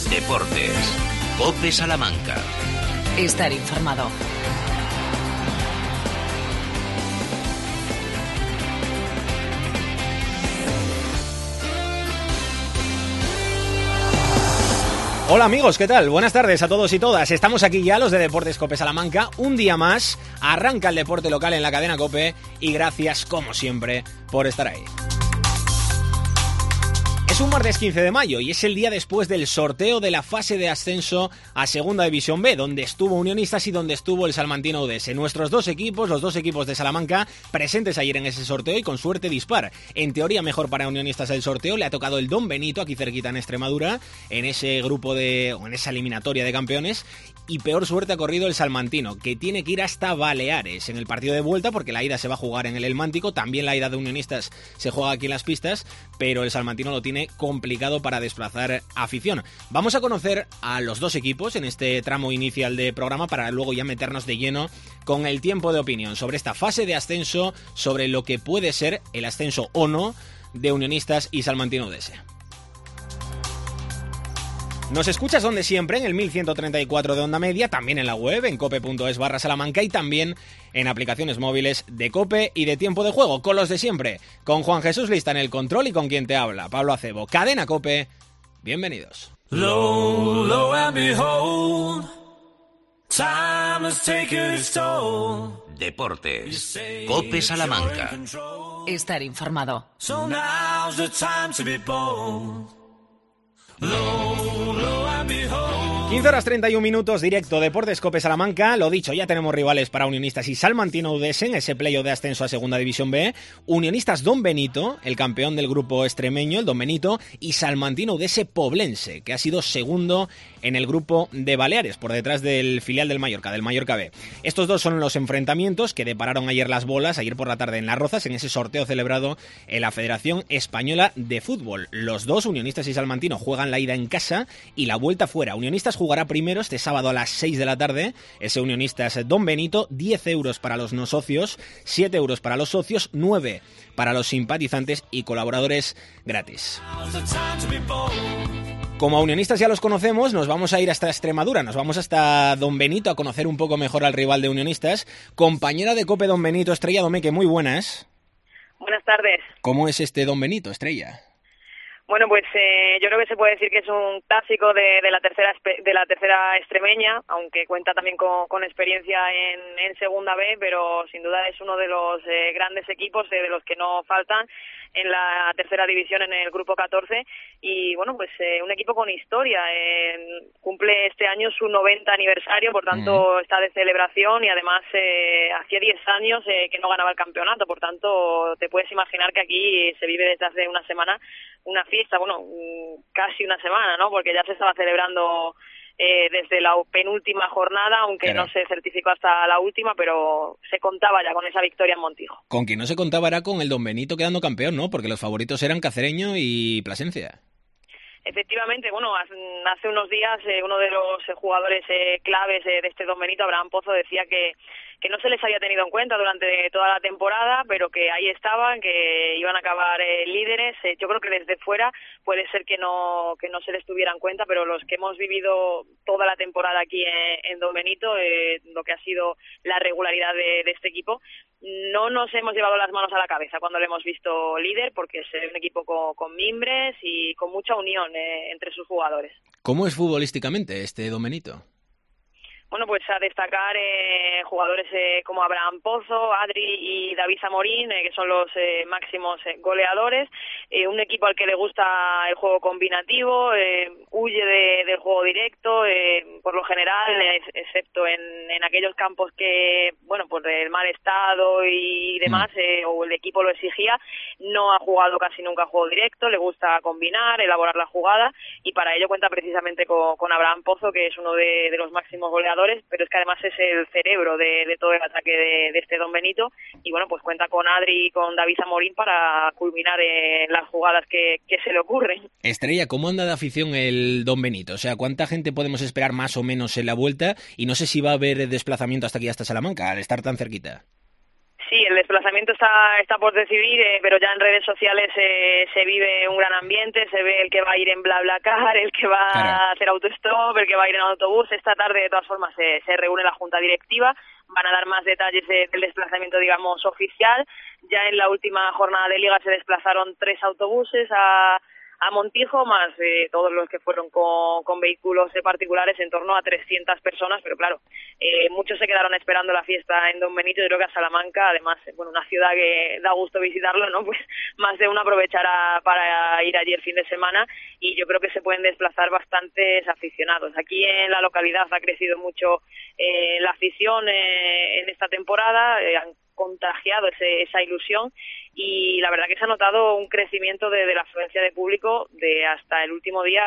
Deportes. COPE Salamanca. Estar informado. Hola amigos, ¿qué tal? Buenas tardes a todos y todas. Estamos aquí ya los de Deportes COPE Salamanca. Un día más, arranca el deporte local en la cadena COPE y gracias, como siempre, por estar ahí. Es un martes 15 de mayo y es el día después del sorteo de la fase de ascenso a Segunda División B, donde estuvo Unionistas y donde estuvo el Salmantino UDS. Nuestros dos equipos, los dos equipos de Salamanca, presentes ayer en ese sorteo y con suerte dispar. En teoría mejor para Unionistas el sorteo, le ha tocado el Don Benito, aquí cerquita en Extremadura, en ese grupo o en esa eliminatoria de campeones, y peor suerte ha corrido el Salmantino, que tiene que ir hasta Baleares en el partido de vuelta, porque la ida se va a jugar en el Elmántico, también la ida de Unionistas se juega aquí en las pistas, pero el Salmantino lo tiene complicado para desplazar afición. Vamos a conocer a los dos equipos en este tramo inicial de programa para luego ya meternos de lleno con el tiempo de opinión sobre esta fase de ascenso, sobre lo que puede ser el ascenso o no de Unionistas y Salmantino UDS. Nos escuchas donde siempre, en el 1134 de onda media, también en la web, en cope.es/Salamanca y también en aplicaciones móviles de COPE y de Tiempo de Juego, con los de siempre, con Juan Jesús Lista en el control y con quien te habla, Pablo Acebo. Cadena COPE, bienvenidos. Low, low and behold, time has taken its toll. Deportes. COPE Salamanca. Estar informado. So now's the time to be bold. Low, low and behold. 15 horas 31 minutos, directo, Deportes COPE Salamanca. Lo dicho, ya tenemos rivales para Unionistas y Salmantino UDS en ese playoff de ascenso a Segunda División B. Unionistas Don Benito, el campeón del grupo extremeño, el Don Benito, y Salmantino UDS Poblense, que ha sido segundo en el grupo de Baleares, por detrás del filial del Mallorca B. Estos dos son los enfrentamientos que depararon ayer las bolas, ayer por la tarde en Las Rozas, en ese sorteo celebrado en la Federación Española de Fútbol. Los dos, Unionistas y Salmantino, juegan la ida en casa y la vuelta fuera. Unionistas jugará primero este sábado a las 6 de la tarde, ese Unionistas Don Benito, 10 euros para los no socios, 7 euros para los socios, 9 para los simpatizantes y colaboradores gratis. Como a Unionistas ya los conocemos, nos vamos a ir hasta Extremadura, nos vamos hasta Don Benito a conocer un poco mejor al rival de Unionistas. Compañera de COPE Don Benito, Estrella Domeque, muy buenas. Buenas tardes. ¿Cómo es este Don Benito, Estrella? Bueno, pues yo creo que se puede decir que es un clásico de la tercera extremeña, aunque cuenta también con experiencia en Segunda B, pero sin duda es uno de los grandes equipos de los que no faltan en la tercera división en el grupo 14 y bueno, pues un equipo con historia, cumple este año su 90 aniversario, por tanto está de celebración y además hacía 10 años que no ganaba el campeonato, por tanto te puedes imaginar que aquí se vive desde hace una semana una fiesta, bueno, casi una semana, ¿no? Porque ya se estaba celebrando desde la penúltima jornada, aunque no se certificó hasta la última, pero se contaba ya con esa victoria en Montijo. Con quien no se contaba era con el Don Benito quedando campeón, ¿no? Porque los favoritos eran Cacereño y Plasencia. Efectivamente, bueno, hace unos días uno de los jugadores claves de este Don Benito, Abraham Pozo, decía que no se les había tenido en cuenta durante toda la temporada, pero que ahí estaban, que iban a acabar líderes. Yo creo que desde fuera puede ser que no se les tuviera en cuenta, pero los que hemos vivido toda la temporada aquí en Don Benito, lo que ha sido la regularidad de este equipo, no nos hemos llevado las manos a la cabeza cuando lo hemos visto líder, porque es un equipo con mimbres y con mucha unión entre sus jugadores. ¿Cómo es futbolísticamente este Don Benito? Bueno, pues a destacar jugadores como Abraham Pozo, Adri y David Zamorín, que son los máximos goleadores. Un equipo al que le gusta el juego combinativo, huye del juego directo, por lo general, excepto en aquellos campos que, bueno, por el mal estado y demás, o el equipo lo exigía, no ha jugado casi nunca juego directo, le gusta combinar, elaborar la jugada, y para ello cuenta precisamente con Abraham Pozo, que es uno de los máximos goleadores, pero es que además es el cerebro de todo el ataque de este Don Benito, y bueno, pues cuenta con Adri y con David Zamorín para culminar las jugadas que se le ocurren. Estrella, ¿cómo anda de afición el Don Benito? O sea, ¿cuánta gente podemos esperar más o menos en la vuelta? Y no sé si va a haber desplazamiento hasta aquí, hasta Salamanca, al estar tan cerquita. Sí, el desplazamiento está por decidir, pero ya en redes sociales se vive un gran ambiente, se ve el que va a ir en BlaBlaCar, el que va a hacer autostop, el que va a ir en autobús. Esta tarde, de todas formas, se reúne la junta directiva, van a dar más detalles del desplazamiento, digamos, oficial. Ya en la última jornada de Liga se desplazaron 3 autobuses a Montijo, más todos los que fueron con vehículos particulares, en torno a 300 personas, pero claro, muchos se quedaron esperando la fiesta en Don Benito. Yo creo que a Salamanca, además, bueno, una ciudad que da gusto visitarlo, ¿no? Pues más de uno aprovechará para ir allí el fin de semana, y yo creo que se pueden desplazar bastantes aficionados. Aquí en la localidad ha crecido mucho la afición en esta temporada, han contagiado esa ilusión, y la verdad que se ha notado un crecimiento de la afluencia de público de hasta el último día,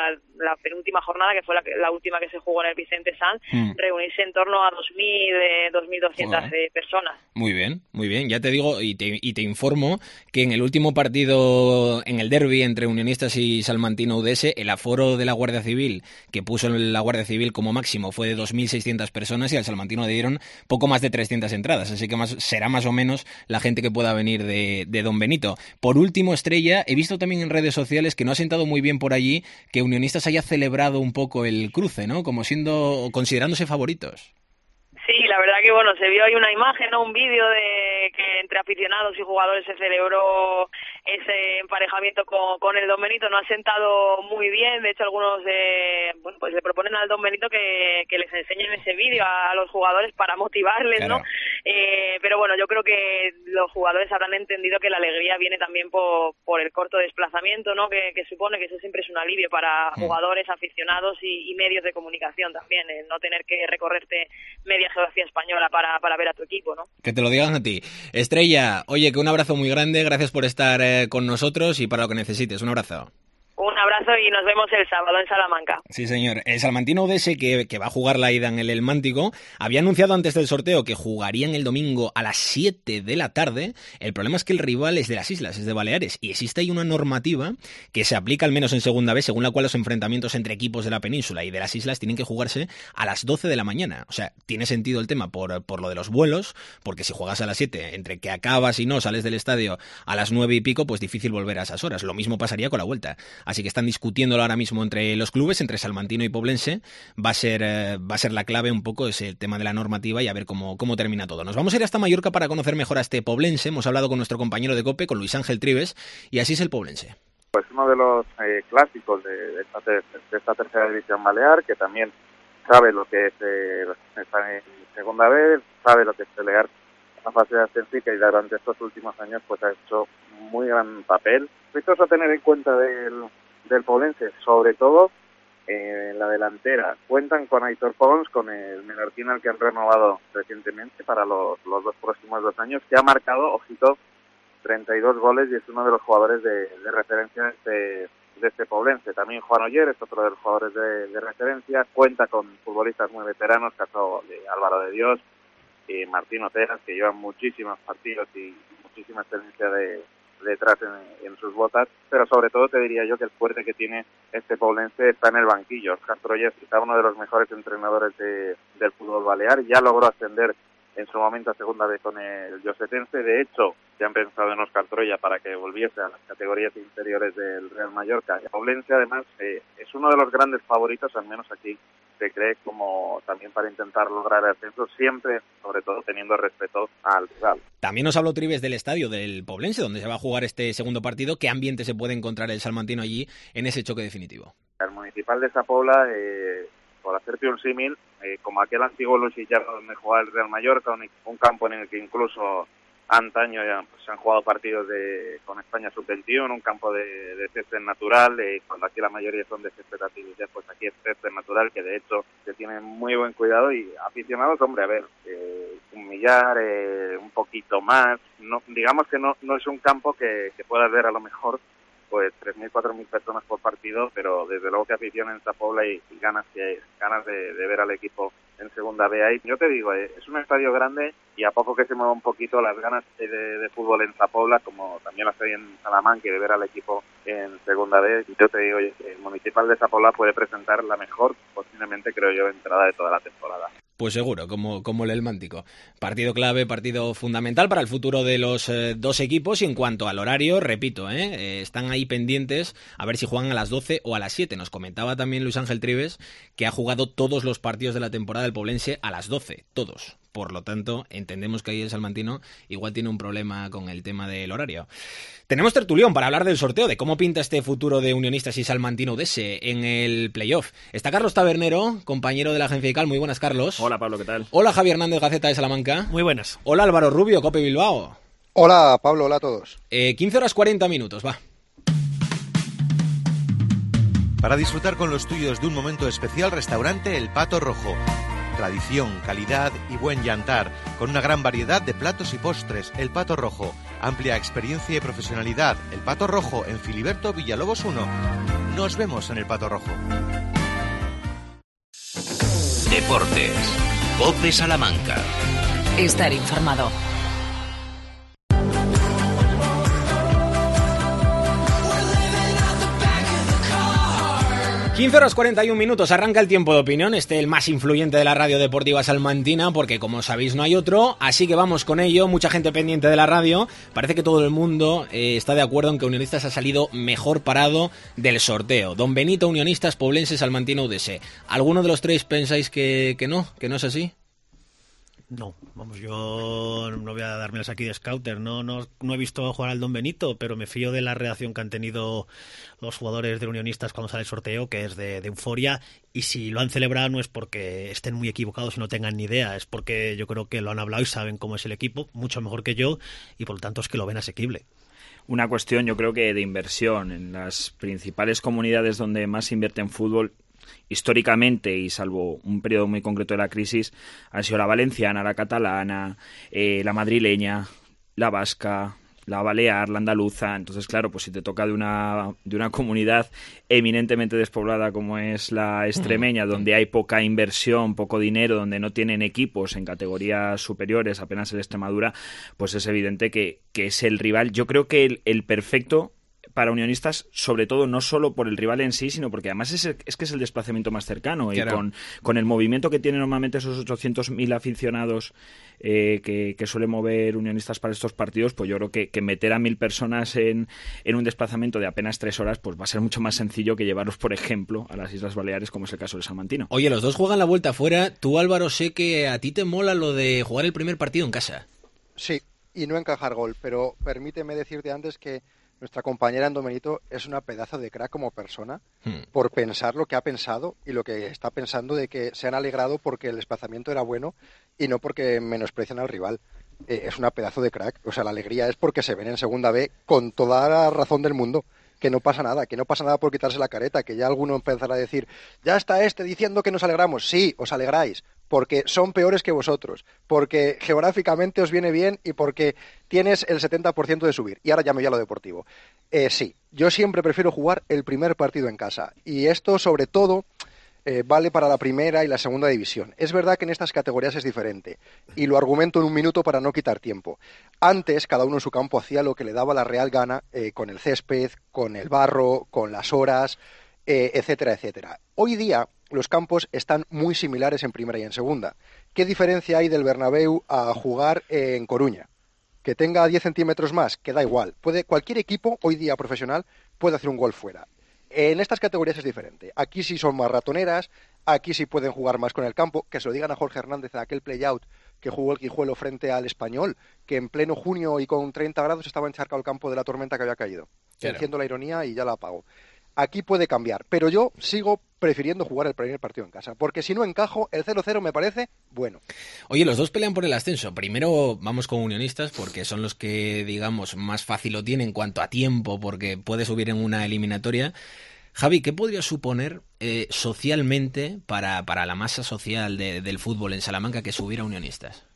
la penúltima jornada, que fue la última que se jugó en el Vicente Sanz, reunirse en torno a 2.000, 2.200 personas. Muy bien. Ya te digo y te informo que en el último partido, en el derbi entre Unionistas y Salmantino UDS, el aforo de la Guardia Civil, que puso la Guardia Civil como máximo, fue de 2.600 personas, y al Salmantino le dieron poco más de 300 entradas, así que será más o menos la gente que pueda venir de Don Benito. Por último, Estrella, he visto también en redes sociales que no ha sentado muy bien por allí que Unionistas haya celebrado un poco el cruce, ¿no? Como considerándose favoritos. Sí, la verdad que bueno, se vio ahí una imagen, ¿no? Un vídeo de que entre aficionados y jugadores se celebró ese emparejamiento con el Don Benito. No ha sentado muy bien, de hecho algunos bueno, pues le proponen al Don Benito que les enseñen ese vídeo a los jugadores para motivarles, claro, ¿no? Pero bueno, yo creo que los jugadores habrán entendido que la alegría viene también por el corto desplazamiento, ¿no? Que supone que eso siempre es un alivio para jugadores, aficionados y medios de comunicación también, no tener que recorrerte media geografía española para ver a tu equipo, ¿no? Que te lo digan a ti. Estrella, oye, que un abrazo muy grande, gracias por estar con nosotros, y para lo que necesites, un abrazo. Un abrazo y nos vemos el sábado en Salamanca. Sí, señor. El Salmantino UDS, que va a jugar la ida en el Mántico, había anunciado antes del sorteo que jugarían el domingo a las 7 de la tarde. El problema es que el rival es de las islas, es de Baleares, y existe ahí una normativa que se aplica al menos en segunda vez, según la cual los enfrentamientos entre equipos de la península y de las islas tienen que jugarse a las 12 de la mañana. O sea, tiene sentido el tema por lo de los vuelos, porque si juegas a las 7, entre que acabas y no sales del estadio a las 9 y pico, pues difícil volver a esas horas. Lo mismo pasaría con la vuelta. Así que están discutiéndolo ahora mismo entre los clubes, entre Salmantino y Poblense. Va a ser la clave un poco ese tema de la normativa, y a ver cómo termina todo. Nos vamos a ir hasta Mallorca para conocer mejor a este Poblense. Hemos hablado con nuestro compañero de COPE, con Luis Ángel Tribes, y así es el Poblense. Pues uno de los clásicos de esta tercera división balear, que también sabe lo que es estar en segunda vez, sabe lo que es pelear la fase de ascenso, y que durante estos últimos años pues ha hecho muy gran papel. Esto es a tener en cuenta del Poblense, sobre todo en la delantera. Cuentan con Aitor Pons, con el menorquín al que han renovado recientemente para los dos próximos 2 años, que ha marcado, ojito, 32 goles, y es uno de los jugadores de referencia de este Poblense. También Juan Oller es otro de los jugadores de referencia. Cuenta con futbolistas muy veteranos, caso de Álvaro de Dios y Martín Oteras, que llevan muchísimos partidos y muchísima experiencia detrás en sus botas, pero sobre todo te diría yo que el fuerte que tiene este Poblense está en el banquillo. Óscar Troyes, quizá uno de los mejores entrenadores del fútbol balear, ya logró ascender en su momento a segunda vez con el Llosetense. De hecho, se han pensado en Óscar Troya para que volviese a las categorías inferiores del Real Mallorca. El Poblense, además, es uno de los grandes favoritos, al menos aquí se cree, como también para intentar lograr el ascenso, siempre, sobre todo, teniendo respeto al rival. También nos habló Tribes del estadio del Poblense, donde se va a jugar este segundo partido. ¿Qué ambiente se puede encontrar el salmantino allí en ese choque definitivo? El municipal de Sa Pobla, por hacerte un símil, como aquel antiguo Luis Illardo donde jugaba el Real Mallorca, un campo en el que incluso antaño ya se han jugado partidos con España Sub-21, un campo de césped natural, cuando aquí la mayoría son de césped artificial, pues aquí es césped natural, que de hecho se tiene muy buen cuidado. Y aficionados, hombre, a ver, un millar, un poquito más, no, digamos que no es un campo que puedas ver a lo mejor pues 3.000, 4.000 personas por partido, pero desde luego que afición en Sa Pobla y ganas de ver al equipo en segunda B ahí. Yo te digo, es un estadio grande, y a poco que se mueva un poquito las ganas de fútbol en Sa Pobla, como también las hay en Salamanca, y de ver al equipo en segunda B, yo te digo, el Municipal de Sa Pobla puede presentar la mejor, posiblemente creo yo, entrada de toda la temporada. Pues seguro, como el Helmántico. Partido clave, partido fundamental para el futuro de los dos equipos. Y en cuanto al horario, repito, están ahí pendientes a ver si juegan a las 12 o a las 7. Nos comentaba también Luis Ángel Trives que ha jugado todos los partidos de la temporada del Poblense a las 12, todos. Por lo tanto, entendemos que ahí el salmantino igual tiene un problema con el tema del horario. Tenemos tertulión para hablar del sorteo, de cómo pinta este futuro de Unionistas y Salmantino Udese en el playoff. Está Carlos Tabernero, compañero de la agencia ICAL. Muy buenas, Carlos. Hola, Pablo, ¿qué tal? Hola, Javier Hernández, Gaceta de Salamanca. Muy buenas. Hola, Álvaro Rubio, Cope Bilbao. Hola, Pablo, hola a todos. 15 horas 40 minutos, va. Para disfrutar con los tuyos de un momento especial, restaurante El Pato Rojo. Tradición, calidad y buen yantar, con una gran variedad de platos y postres. El Pato Rojo, amplia experiencia y profesionalidad. El Pato Rojo, en Filiberto Villalobos 1. Nos vemos en El Pato Rojo. Deportes. Cope Salamanca. Estar informado. 15 horas 41 minutos, arranca el tiempo de opinión, el más influyente de la radio deportiva salmantina, porque como sabéis no hay otro, así que vamos con ello. Mucha gente pendiente de la radio, parece que todo el mundo está de acuerdo en que Unionistas ha salido mejor parado del sorteo. Don Benito, Unionistas, Poblense, Salmantino, Udese. ¿Alguno de los tres pensáis que no es así? No, vamos, yo no voy a dármelas aquí de scouter, no he visto jugar al Don Benito, pero me fío de la reacción que han tenido los jugadores de Unionistas cuando sale el sorteo, que es de euforia, y si lo han celebrado no es porque estén muy equivocados y no tengan ni idea, es porque yo creo que lo han hablado y saben cómo es el equipo, mucho mejor que yo, y por lo tanto es que lo ven asequible. Una cuestión, yo creo que de inversión en las principales comunidades donde más se invierte en fútbol, históricamente y salvo un periodo muy concreto de la crisis, han sido la valenciana, la catalana, la madrileña, la vasca, la balear, la andaluza. Entonces, claro, pues si te toca de una comunidad eminentemente despoblada como es la extremeña, donde hay poca inversión, poco dinero, donde no tienen equipos en categorías superiores, apenas el Extremadura, pues es evidente que es el rival. Yo creo que el perfecto para Unionistas, sobre todo no solo por el rival en sí, sino porque además es que es el desplazamiento más cercano, claro. Y con el movimiento que tienen normalmente esos 800.000 aficionados que suele mover Unionistas para estos partidos, pues yo creo que meter a 1.000 personas en un desplazamiento de apenas 3 horas pues va a ser mucho más sencillo que llevarlos, por ejemplo, a las Islas Baleares, como es el caso del Salmantino. Oye, los dos juegan la vuelta afuera. Tú, Álvaro, sé que a ti te mola lo de jugar el primer partido en casa. Sí, y no encajar gol, pero permíteme decirte antes que nuestra compañera en Don Benito es una pedazo de crack como persona por pensar lo que ha pensado y lo que está pensando de que se han alegrado porque el desplazamiento era bueno y no porque menosprecian al rival. Es una pedazo de crack. O sea, la alegría es porque se ven en segunda B con toda la razón del mundo. Que no pasa nada por quitarse la careta, que ya alguno empezará a decir, ya está diciendo que nos alegramos. Sí, os alegráis, porque son peores que vosotros, porque geográficamente os viene bien y porque tienes el 70% de subir. Y ahora ya me voy a lo deportivo. Sí, yo siempre prefiero jugar el primer partido en casa, y esto sobre todo vale para la primera y la segunda división. Es verdad que en estas categorías es diferente, y lo argumento en un minuto para no quitar tiempo. Antes, cada uno en su campo hacía lo que le daba la real gana, con el césped, con el barro, con las horas, etcétera, etcétera. Hoy día los campos están muy similares en primera y en segunda. ¿Qué diferencia hay del Bernabéu a jugar en Coruña? Que tenga 10 centímetros más, que da igual. Cualquier equipo hoy día profesional puede hacer un gol fuera. En estas categorías es diferente. Aquí sí son más ratoneras, aquí sí pueden jugar más con el campo. Que se lo digan a Jorge Hernández en aquel play-out que jugó el Guijuelo frente al Español, que en pleno junio y con 30 grados estaba encharcado el campo de la tormenta que había caído. Claro. Entiendo la ironía y ya la apago. Aquí puede cambiar, pero yo sigo prefiriendo jugar el primer partido en casa, porque si no encajo, el 0-0 me parece bueno. Oye, los dos pelean por el ascenso. Primero vamos con Unionistas, porque son los que, digamos, más fácil lo tienen en cuanto a tiempo, porque puede subir en una eliminatoria. Javi, ¿qué podría suponer socialmente para la masa social del fútbol en Salamanca que subiera Unionistas?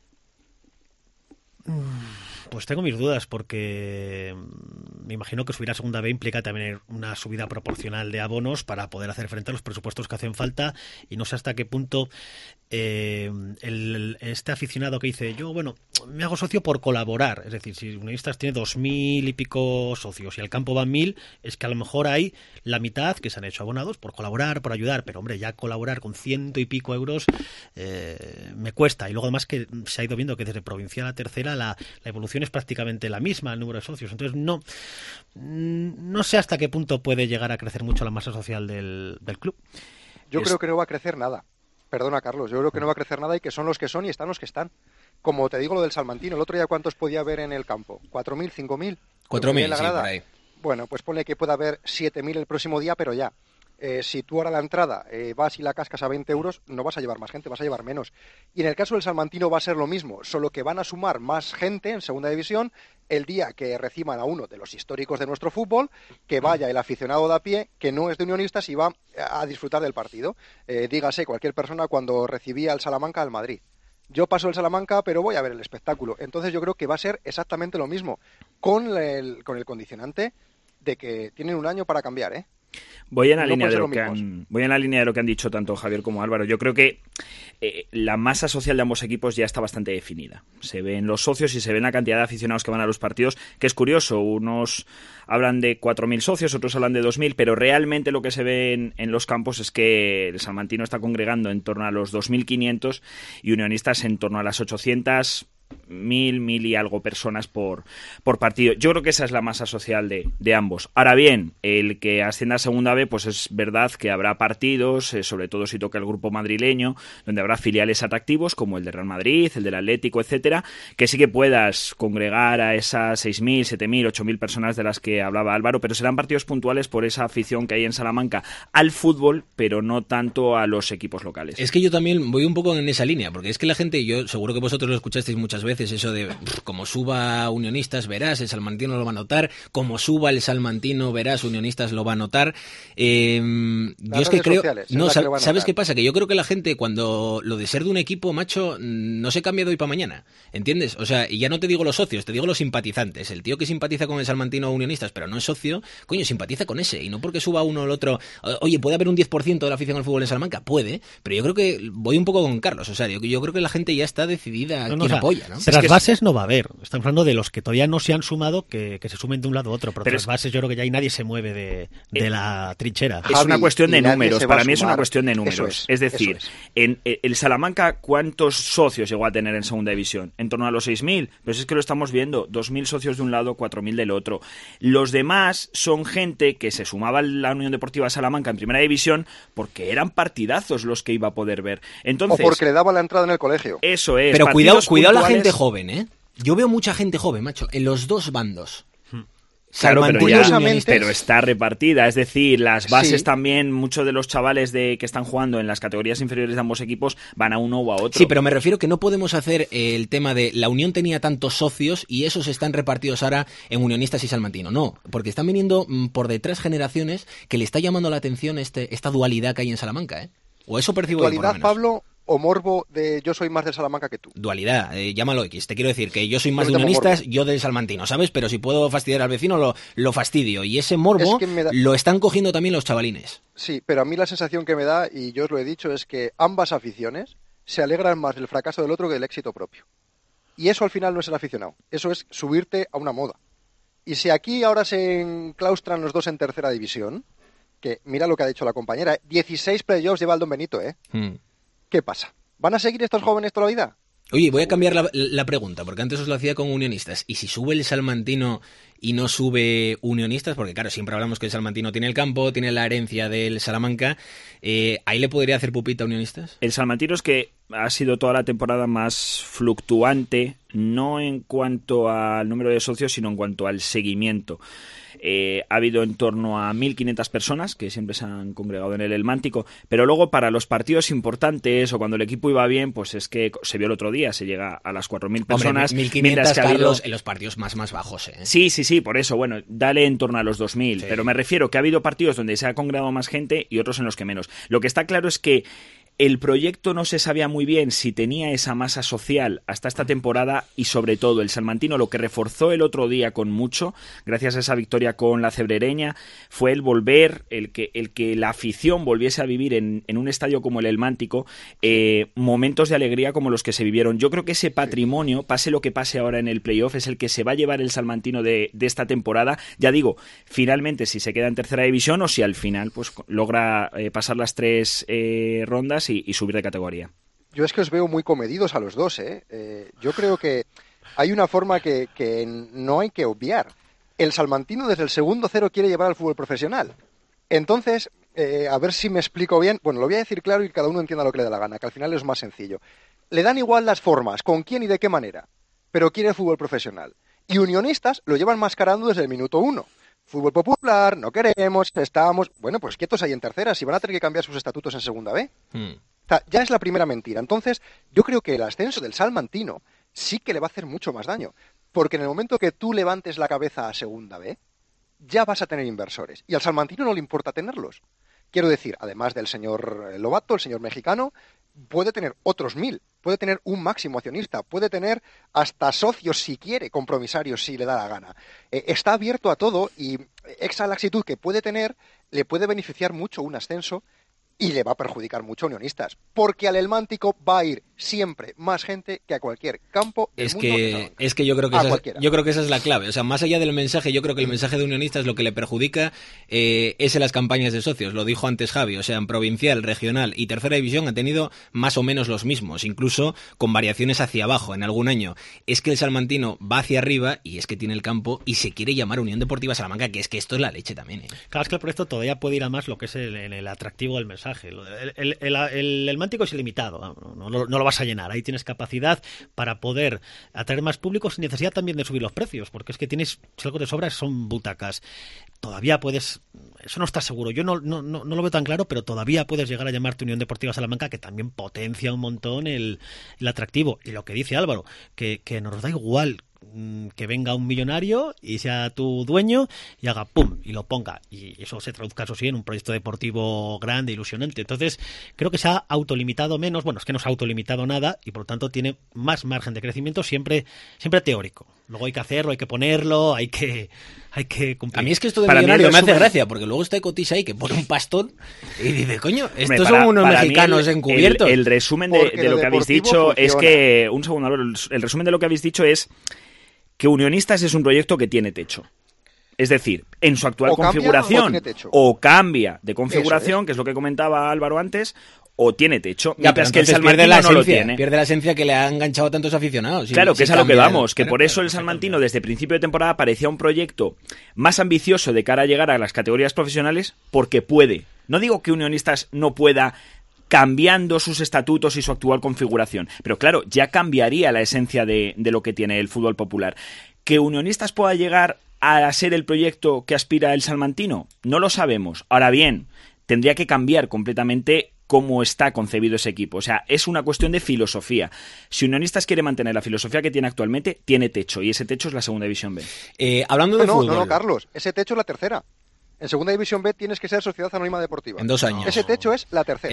Pues tengo mis dudas, porque me imagino que subir a segunda B implica también una subida proporcional de abonos para poder hacer frente a los presupuestos que hacen falta, y no sé hasta qué punto este aficionado que dice, yo, bueno, me hago socio por colaborar. Es decir, si Unionistas tiene 2.000 y pico socios y al campo van 1.000, es que a lo mejor hay la mitad que se han hecho abonados por colaborar, por ayudar. Pero hombre, ya colaborar con 100 y pico euros me cuesta. Y luego además que se ha ido viendo que desde provincial a tercera la evolución es prácticamente la misma, el número de socios. Entonces no sé hasta qué punto puede llegar a crecer mucho la masa social del club. Yo creo que no va a crecer nada. Perdona, Carlos, yo creo que no va a crecer nada y que son los que son y están los que están. Como te digo lo del Salmantino, el otro día ¿cuántos podía haber en el campo? ¿4.000, 5.000? 4.000, sí, por ahí. Bueno, pues ponle que pueda haber 7.000 el próximo día, pero ya. Si tú ahora la entrada vas y la cascas a 20 euros, no vas a llevar más gente, vas a llevar menos. Y en el caso del Salmantino va a ser lo mismo, solo que van a sumar más gente en segunda división el día que reciban a uno de los históricos de nuestro fútbol, que vaya el aficionado de a pie, que no es de Unionistas y va a disfrutar del partido. Dígase cualquier persona cuando recibía al Salamanca al Madrid. Yo paso el Salamanca, pero voy a ver el espectáculo. Entonces yo creo que va a ser exactamente lo mismo, con el condicionante de que tienen un año para cambiar, ¿eh? Voy en la línea de lo que han dicho tanto Javier como Álvaro. Yo creo que la masa social de ambos equipos ya está bastante definida. Se ven los socios y se ven la cantidad de aficionados que van a los partidos, que es curioso. Unos hablan de 4.000 socios, otros hablan de 2.000, pero realmente lo que se ve en los campos es que el Salmantino está congregando en torno a los 2.500 y Unionistas en torno a las 800. 1.000 y algo personas por partido. Yo creo que esa es la masa social de ambos. Ahora bien, el que ascienda a segunda B, pues es verdad que habrá partidos, sobre todo si toca el grupo madrileño, donde habrá filiales atractivos como el de Real Madrid, el del Atlético, etcétera, que sí que puedas congregar a esas 6.000, 7.000, 8.000 personas de las que hablaba Álvaro, pero serán partidos puntuales por esa afición que hay en Salamanca al fútbol, pero no tanto a los equipos locales. Es que yo también voy un poco en esa línea, porque es que la gente, yo seguro que vosotros lo escuchasteis muchas veces, eso de como suba Unionistas verás, el Salmantino lo va a notar, como suba el Salmantino verás, Unionistas lo va a notar. Yo es que creo, no, ¿sabes qué pasa? Que yo creo que la gente cuando lo de ser de un equipo, macho, no se cambia de hoy para mañana, ¿entiendes? O sea, y ya no te digo los socios, te digo los simpatizantes. El tío que simpatiza con el Salmantino o Unionistas, pero no es socio, coño, simpatiza con ese, y no porque suba uno o el otro. Oye, ¿puede haber un 10% de la afición al fútbol en Salamanca? Puede, pero yo creo que voy un poco con Carlos, o sea, yo creo que la gente ya está decidida a quién apoya, ¿no? Las bases no va a haber. Estamos hablando de los que todavía no se han sumado, que se sumen de un lado a otro. Pero las bases yo creo que ya ahí nadie se mueve de la trinchera. Es una cuestión de números. Para mí es una cuestión de números. Es decir, en el Salamanca, ¿cuántos socios llegó a tener en segunda división? En torno a los 6.000. Pues es que lo estamos viendo. 2.000 socios de un lado, 4.000 del otro. Los demás son gente que se sumaba a la Unión Deportiva Salamanca en primera división porque eran partidazos los que iba a poder ver. Entonces, o porque le daba la entrada en el colegio. Eso es. Pero cuidado la gente joven, ¿eh? Yo veo mucha gente joven, macho, en los dos bandos. Claro, pero está repartida, es decir, las bases también, muchos de los chavales que están jugando en las categorías inferiores de ambos equipos van a uno o a otro. Sí, pero me refiero que no podemos hacer el tema de la Unión tenía tantos socios y esos están repartidos ahora en Unionistas y Salmantino. No, porque están viniendo por detrás generaciones que le está llamando la atención esta dualidad que hay en Salamanca, ¿eh? O eso percibo yo, por lo menos. ¿Dualidad, Pablo, o morbo de yo soy más del Salamanca que tú? Dualidad, llámalo X. Te quiero decir que yo soy más de Unionistas, yo del Salmantino, ¿sabes? Pero si puedo fastidiar al vecino, lo fastidio. Y ese morbo lo están cogiendo también los chavalines. Sí, pero a mí la sensación que me da, y yo os lo he dicho, es que ambas aficiones se alegran más del fracaso del otro que del éxito propio. Y eso al final no es el aficionado. Eso es subirte a una moda. Y si aquí ahora se enclaustran los dos en tercera división, que mira lo que ha dicho la compañera, 16 playoffs lleva el Don Benito, ¿eh? ¿Qué pasa? ¿Van a seguir estos jóvenes toda la vida? Oye, voy a cambiar la pregunta, porque antes os lo hacía con Unionistas. ¿Y si sube el Salmantino y no sube Unionistas? Porque claro, siempre hablamos que el Salmantino tiene el campo, tiene la herencia del Salamanca. ¿Ahí le podría hacer pupita a Unionistas? El Salmantino es que ha sido toda la temporada más fluctuante, no en cuanto al número de socios, sino en cuanto al seguimiento. Ha habido en torno a 1.500 personas que siempre se han congregado en el Elmántico, pero luego para los partidos importantes o cuando el equipo iba bien, pues es que se vio el otro día, se llega a las 4.000 personas. 1.500, Carlos, en los partidos más bajos, ¿eh? Sí, por eso, bueno, dale en torno a los 2.000, pero me refiero que ha habido partidos donde se ha congregado más gente y otros en los que menos. Lo que está claro es que El proyecto no se sabía muy bien si tenía esa masa social hasta esta temporada y sobre todo el salmantino lo que reforzó el otro día con mucho, gracias a esa victoria con la cebrereña, fue el volver, el que la afición volviese a vivir en un estadio como el Elmántico momentos de alegría como los que se vivieron. Yo creo que ese patrimonio, pase lo que pase ahora en el playoff, es el que se va a llevar el salmantino de esta temporada. Ya digo, finalmente si se queda en tercera división o si al final pues logra pasar las 3 rondas y subir de categoría. Yo es que os veo muy comedidos a los dos, yo creo que hay una forma que no hay que obviar. El salmantino desde el segundo 0 quiere llevar al fútbol profesional. Entonces, a ver si me explico bien. Bueno, lo voy a decir claro y cada uno entienda lo que le da la gana, que al final es más sencillo. Le dan igual las formas, con quién y de qué manera, pero quiere el fútbol profesional. Y Unionistas lo llevan mascarando desde el minuto 1. Fútbol popular, no queremos, estamos... Bueno, pues quietos ahí en tercera, si van a tener que cambiar sus estatutos en segunda B. O sea, ya es la primera mentira. Entonces, yo creo que el ascenso del salmantino sí que le va a hacer mucho más daño. Porque en el momento que tú levantes la cabeza a segunda B, ya vas a tener inversores. Y al salmantino no le importa tenerlos. Quiero decir, además del señor Lobato, el señor mexicano, puede tener otros 1000, puede tener un máximo accionista, puede tener hasta socios si quiere, compromisarios si le da la gana. Está abierto a todo y esa laxitud que puede tener le puede beneficiar mucho un ascenso y le va a perjudicar mucho a Unionistas, porque al Elmántico va a ir siempre más gente que a cualquier campo del mundo. Es que yo creo que esa es la clave. O sea, más allá del mensaje, yo creo que el mensaje de Unionistas lo que le perjudica es en las campañas de socios. Lo dijo antes Javi, o sea, en provincial, regional y tercera división ha tenido más o menos los mismos, incluso con variaciones hacia abajo en algún año. Es que el salmantino va hacia arriba y es que tiene el campo y se quiere llamar Unión Deportiva Salamanca, que es que esto es la leche también. Claro, es que el proyecto todavía puede ir a más lo que es el atractivo del mensaje. El Elmántico es ilimitado, no lo vas a llenar. Ahí tienes capacidad para poder atraer más público sin necesidad también de subir los precios, porque es que tienes, si algo te sobra son butacas. Todavía puedes, eso no está seguro, yo no lo veo tan claro, pero todavía puedes llegar a llamarte Unión Deportiva Salamanca, que también potencia un montón el atractivo. Y lo que dice Álvaro, que nos da igual que venga un millonario y sea tu dueño y haga pum y lo ponga, y eso se traduzca, eso sí, en un proyecto deportivo grande, ilusionante. Entonces creo que se ha autolimitado menos. Bueno, es que no se ha autolimitado nada y por lo tanto tiene más margen de crecimiento, siempre teórico. Luego hay que hacerlo, hay que ponerlo, hay que cumplir. A mí es que esto de millonario me hace gracia, porque luego está Cotisa ahí que pone un pastón y dice, coño, estos son unos mexicanos encubiertos. El resumen de lo que habéis dicho funciona. Es que, un segundo, el resumen de lo que habéis dicho es que Unionistas es un proyecto que tiene techo. Es decir, en su actual configuración, o cambia de configuración, que es lo que comentaba Álvaro antes, o tiene techo, mientras que el salmantino no lo tiene. Pierde la esencia que le ha enganchado a tantos aficionados. Claro, que es a lo que vamos, que por eso el salmantino desde principio de temporada parecía un proyecto más ambicioso de cara a llegar a las categorías profesionales, porque puede. No digo que Unionistas no pueda cambiando sus estatutos y su actual configuración, pero claro, ya cambiaría la esencia de lo que tiene el fútbol popular. ¿Que Unionistas pueda llegar a ser el proyecto que aspira el salmantino? No lo sabemos. Ahora bien, tendría que cambiar completamente cómo está concebido ese equipo. O sea, es una cuestión de filosofía. Si Unionistas quiere mantener la filosofía que tiene actualmente, tiene techo, y ese techo es la segunda división B. Hablando de fútbol... No, Carlos, ese techo es la tercera. En segunda división B tienes que ser Sociedad Anónima Deportiva. En 2 años. Ese techo es la tercera.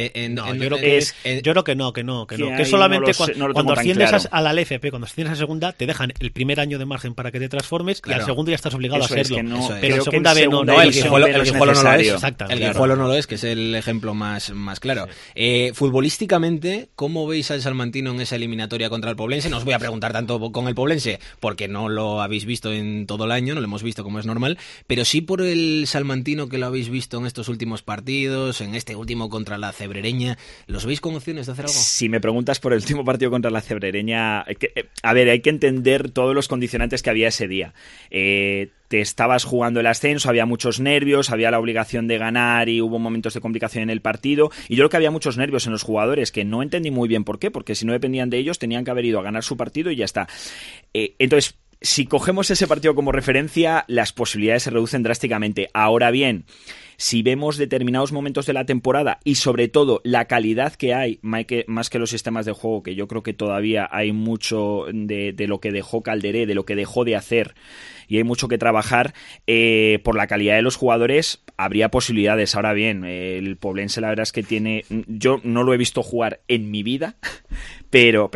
Yo creo que no. Que solamente cuando asciendes a la LFP, cuando asciendes a segunda, te dejan el primer año de margen para que te transformes, y al segundo ya estás obligado a hacerlo. Pero en segunda B no. El Guijuelo no lo es. El Guijuelo no lo es, que es el ejemplo más claro. Futbolísticamente, ¿cómo veis al salmantino en esa eliminatoria contra el Poblense? No os voy a preguntar tanto con el Poblense, porque no lo habéis visto en todo el año, no lo hemos visto como es normal, pero sí por el salmantino que lo habéis visto en estos últimos partidos, en este último contra la Cebrereña. ¿Los veis con opciones de hacer algo? Si me preguntas por el último partido contra la Cebrereña, a ver, hay que entender todos los condicionantes que había ese día. Te estabas jugando el ascenso, había muchos nervios, había la obligación de ganar y hubo momentos de complicación en el partido, y yo creo que había muchos nervios en los jugadores, que no entendí muy bien por qué, porque si no dependían de ellos tenían que haber ido a ganar su partido y ya está. Entonces, si cogemos ese partido como referencia, las posibilidades se reducen drásticamente. Ahora bien, si vemos determinados momentos de la temporada y sobre todo la calidad que hay, más que los sistemas de juego, que yo creo que todavía hay mucho de lo que dejó Calderé, de lo que dejó de hacer, y hay mucho que trabajar, por la calidad de los jugadores habría posibilidades. Ahora bien, el Poblense la verdad es que yo no lo he visto jugar en mi vida, pero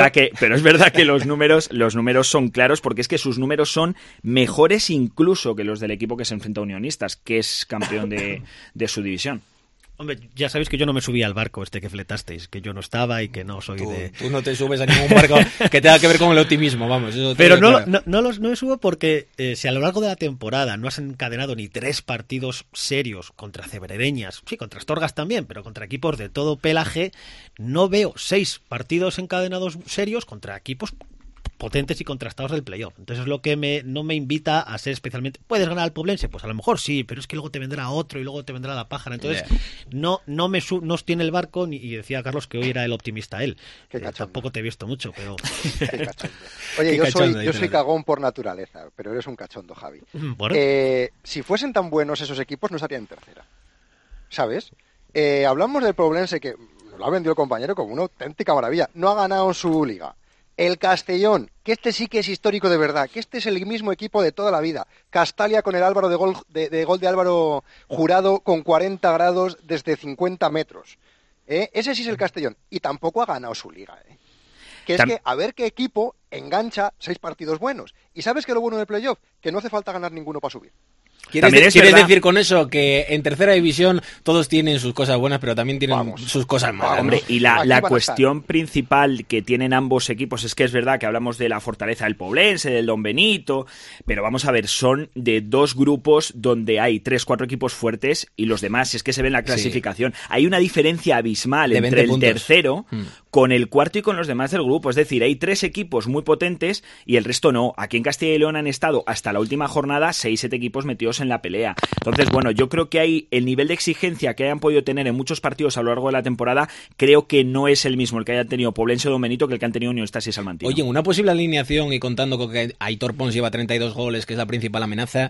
es verdad que los números son claros, porque es que sus números son mejores incluso que los del equipo que se enfrenta a Unionistas, que es campeón de su división. Hombre, ya sabéis que yo no me subí al barco que fletasteis, que yo no estaba y que no soy de... Tú no te subes a ningún barco que tenga que ver con el optimismo, vamos. Pero no me subo porque si a lo largo de la temporada no has encadenado ni 3 partidos serios contra cebrereñas, sí, contra Astorgas también, pero contra equipos de todo pelaje, no veo 6 partidos encadenados serios contra equipos potentes y contrastados del playoff. Entonces es lo que no me invita a ser especialmente... ¿Puedes ganar al Poblense? Pues a lo mejor sí, pero es que luego te vendrá otro y luego te vendrá la pájara. Entonces no os tiene el barco, y decía Carlos que hoy era el optimista él. Tampoco te he visto mucho, pero... Qué cachondo. Oye, yo soy cagón por naturaleza, pero eres un cachondo, Javi. Bueno. Si fuesen tan buenos esos equipos, no estarían en tercera. ¿Sabes? Hablamos del Poblense, que nos lo ha vendido el compañero como una auténtica maravilla. No ha ganado su liga. El Castellón, que este sí que es histórico de verdad, que este es el mismo equipo de toda la vida. Castalia con el Álvaro de gol de Álvaro Jurado con 40 grados desde 50 metros. Ese sí es el Castellón. Y tampoco ha ganado su liga. Que es que a ver qué equipo engancha 6 partidos buenos. ¿Y sabes qué es lo bueno del playoff? Que no hace falta ganar ninguno para subir. ¿Quieres decir con eso que en tercera división todos tienen sus cosas buenas, pero también tienen sus cosas malas? Hombre, y la cuestión principal que tienen ambos equipos es que es verdad que hablamos de la fortaleza del Poblense, del Don Benito, pero vamos a ver, son de 2 grupos donde hay 3-4 equipos fuertes y los demás, es que se ve en la clasificación. Sí. Hay una diferencia abismal entre el tercero con el cuarto y con los demás del grupo. Es decir, hay 3 equipos muy potentes y el resto no. Aquí en Castilla y León han estado hasta la última jornada 6-7 equipos metidos en la pelea. Entonces, bueno, yo creo que hay el nivel de exigencia que hayan podido tener en muchos partidos a lo largo de la temporada, creo que no es el mismo el que haya tenido Poblense o Don Benito que el que han tenido Unionistas y Salmantino. Oye, una posible alineación, y contando con que Aitor Pons lleva 32 goles, que es la principal amenaza,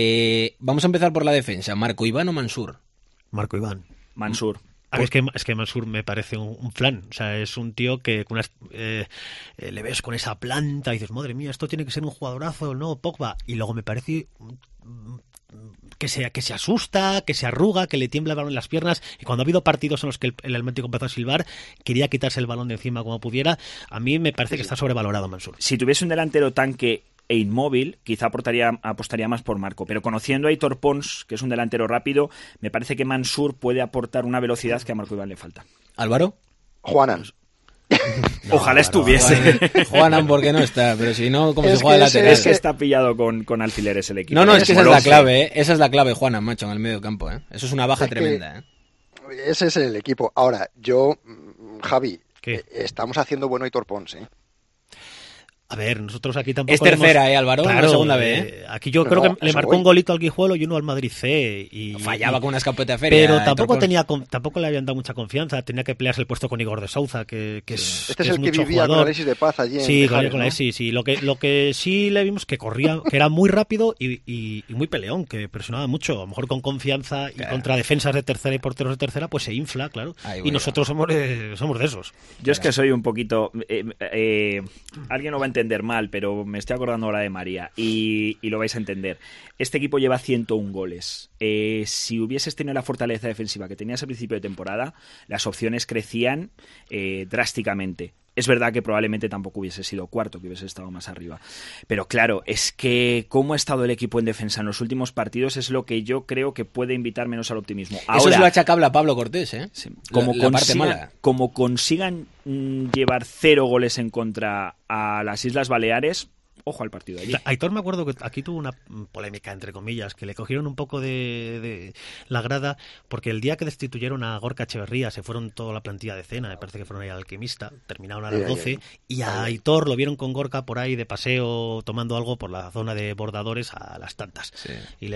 vamos a empezar por la defensa. ¿Marco Iván o Mansur? Marco Iván. Mansur. Es que Mansur me parece un flan. O sea, es un tío que le ves con esa planta y dices, madre mía, esto tiene que ser un jugadorazo, ¿no? Pogba. Y luego me parece que se asusta, que se arruga, que le tiembla el balón en las piernas, y cuando ha habido partidos en los que el Atlético empezó a silbar, quería quitarse el balón de encima como pudiera. A mí me parece que está sobrevalorado Mansur. Si tuviese un delantero tanque e inmóvil, quizá apostaría más por Marco, pero conociendo a Aitor Pons, que es un delantero rápido, me parece que Mansur puede aportar una velocidad que a Marco Iván le falta. ¿Álvaro? Juanan. Ojalá estuviese. Juanan porque no está, pero si no, como se juega de lateral. Es que está pillado con alfileres el equipo. No, es que esa es la clave, esa es la clave, Juanan, macho, en el medio campo. Eso es una baja tremenda. Ese es el equipo. Ahora, Javi, estamos haciendo bueno Aitor Pons, A ver, nosotros aquí tampoco... Es tercera, Álvaro, claro, la segunda B. Aquí yo creo que le marcó un golito al Guijuelo y uno al Madrid C. Fallaba con una escopeta de feria. Pero tampoco le habían dado mucha confianza. Tenía que pelearse el puesto con Igor de Souza, que es Este es el que mucho vivía jugador. con Alexis de Paz allí en Tejares, ¿no? Sí. Lo que sí le vimos que corría, que era muy rápido y muy peleón, que presionaba mucho. A lo mejor con confianza y contra defensas de tercera y porteros de tercera, pues se infla, claro. Y nosotros somos de esos. Yo es que soy un poquito... alguien lo va a entender mal, pero me estoy acordando ahora de María y lo vais a entender. Este equipo lleva 101 goles. Si hubieses tenido la fortaleza defensiva que tenías al principio de temporada, las opciones crecían drásticamente. Es verdad que probablemente tampoco hubiese sido cuarto, que hubiese estado más arriba. Pero claro, es que cómo ha estado el equipo en defensa en los últimos partidos es lo que yo creo que puede invitar menos al optimismo. Ahora, eso es lo achacable a Pablo Cortés, sí, como consigan llevar 0 goles en contra a las Islas Baleares, ojo al partido de allí. Aitor, me acuerdo que aquí tuvo una polémica, entre comillas, que le cogieron un poco de la grada, porque el día que destituyeron a Gorka Echeverría se fueron toda la plantilla de cena, me parece que fueron ahí al Alquimista, terminaron a las 12, y a Aitor lo vieron con Gorka por ahí de paseo, tomando algo por la zona de Bordadores a las tantas. Sí. Y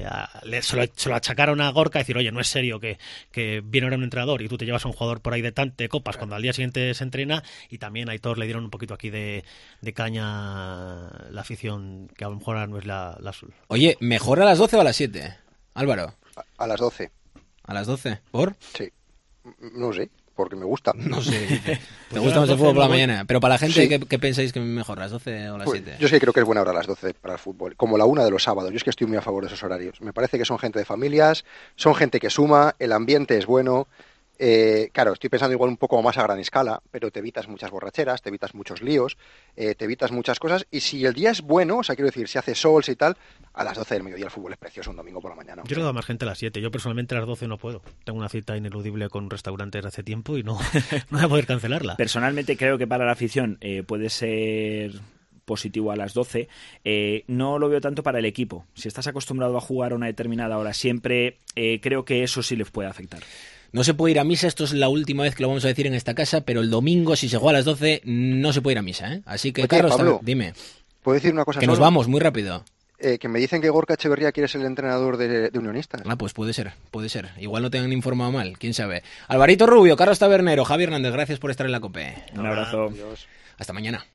se lo achacaron a Gorka, decir, oye, no es serio que viene ahora un entrenador y tú te llevas a un jugador por ahí de copas cuando al día siguiente se entrena, y también a Aitor le dieron un poquito aquí de caña la afición, que a lo mejor ahora no es la azul. Oye, ¿mejor a las 12 o a las 7, Álvaro? A las 12. ¿A las 12? ¿Por? Sí. No sé, porque me gusta. No sé. ¿Te gusta más el fútbol por la mañana? Pero para la gente, sí. ¿qué pensáis que es mejor, las 12 o las 7? Yo sí creo que es buena hora las 12 para el fútbol, como la 1 de los sábados. Yo es que estoy muy a favor de esos horarios. Me parece que son gente de familias, son gente que suma, el ambiente es bueno. Claro, estoy pensando igual un poco más a gran escala, pero te evitas muchas borracheras, te evitas muchos líos, te evitas muchas cosas, y si el día es bueno, o sea, quiero decir, si hace sol, si tal, a las 12 del mediodía el fútbol es precioso un domingo por la mañana. Yo le doy más gente a las 7, yo personalmente a las 12 no puedo. Tengo una cita ineludible con un restaurante desde hace tiempo y no voy a poder cancelarla. Personalmente creo que para la afición puede ser positivo a las 12, no lo veo tanto para el equipo. Si estás acostumbrado a jugar a una determinada hora siempre, creo que eso sí les puede afectar. No se puede ir a misa, esto es la última vez que lo vamos a decir en esta casa, pero el domingo, si se juega a las 12, no se puede ir a misa, ¿eh? Así que, Carlos, Pablo, dime. ¿Puedo decir una cosa que solo? Nos vamos, muy rápido. Que me dicen que Gorka Echeverría quiere ser el entrenador de Unionistas. Ah, pues puede ser. Igual no te han informado mal, quién sabe. Alvarito Rubio, Carlos Tabernero, Javi Hernández, gracias por estar en la COPE. Un abrazo. Adiós. Hasta mañana.